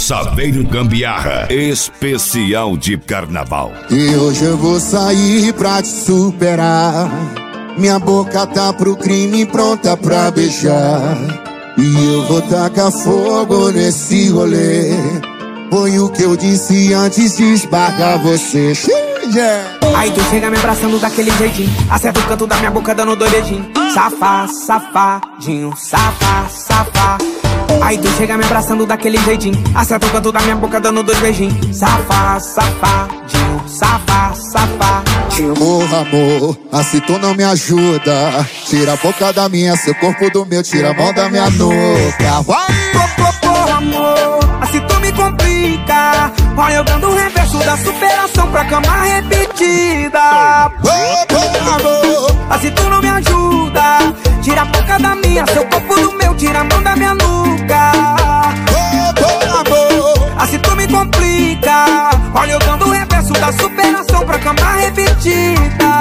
Saveiro Gambiarra, especial de carnaval. E hoje eu vou sair pra te superar. Minha boca tá pro crime pronta pra beijar. E eu vou tacar fogo nesse rolê. Foi o que eu disse antes de esbarrar você. Aí tu chega me abraçando daquele jeitinho, acerta o canto da minha boca dando dois dedinhos. Safá, safadinho, safá, safá. Aí tu chega me abraçando daquele jeitinho, acerta o canto da minha boca dando dois beijinhos. Safá, safadinho, safá, safadinho. Porra, amor, assim tu não me ajuda. Tira a boca da minha, seu corpo do meu, tira a mão da minha nuca. Vai! Porra, amor, assim tu me complica. Olha eu dando o reverso da superação pra cama repetida. Porra, amor, assim tu não me ajuda. Tira a boca da minha, seu corpo do meu, tira a mão da minha nuca. porra, amor, assim tu me complica. Olha eu dando o reverso da superação pra cama repetida.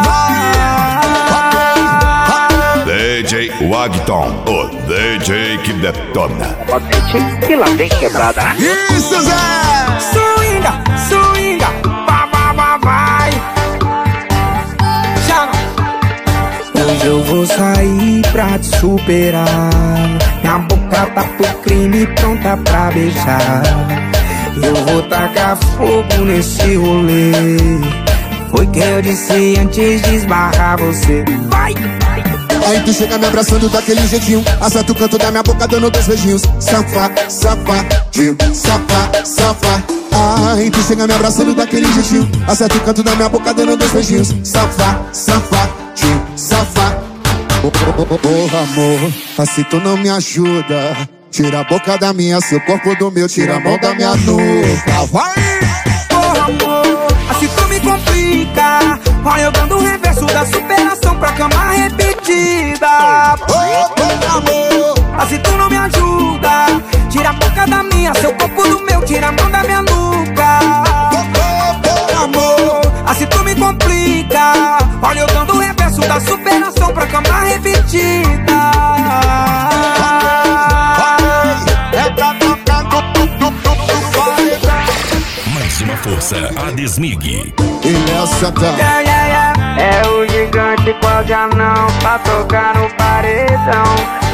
DJ Wagton, o DJ que detona. Pode sentir que lá vem quebrada. isso, Zé! Swinga, swinga, vai. Chama. Hoje eu vou sair pra te superar. Minha boca tá pro crime pronta pra beijar. Eu vou tacar fogo nesse rolê. Foi que eu disse antes de esbarrar você. Vai! Aí tu chega me abraçando daquele jeitinho, acerta o canto da minha boca dando dois beijinhos. Safá, safadinho, safá, safá. Aí tu chega me abraçando daquele jeitinho, acerta o canto da minha boca dando dois beijinhos. Safá, safadinho, safá. Porra, amor, assim tu não me ajuda. Tira a boca da minha, seu corpo do meu, tira a mão da minha nuca. Vai! Porra, amor, assim tu me complica. Olha eu dando o reverso da superação pra cama repetida. Porra, amor, assim tu não me ajuda. Tira a boca da minha, seu corpo do meu, tira a mão da minha nuca. porra, amor, assim tu me complica. Olha eu dando o reverso da superação pra cama repetida. é pra tocar Mais uma força, a Desmig. e nessa tá. É o gigante qual já não pra tocar no paredão.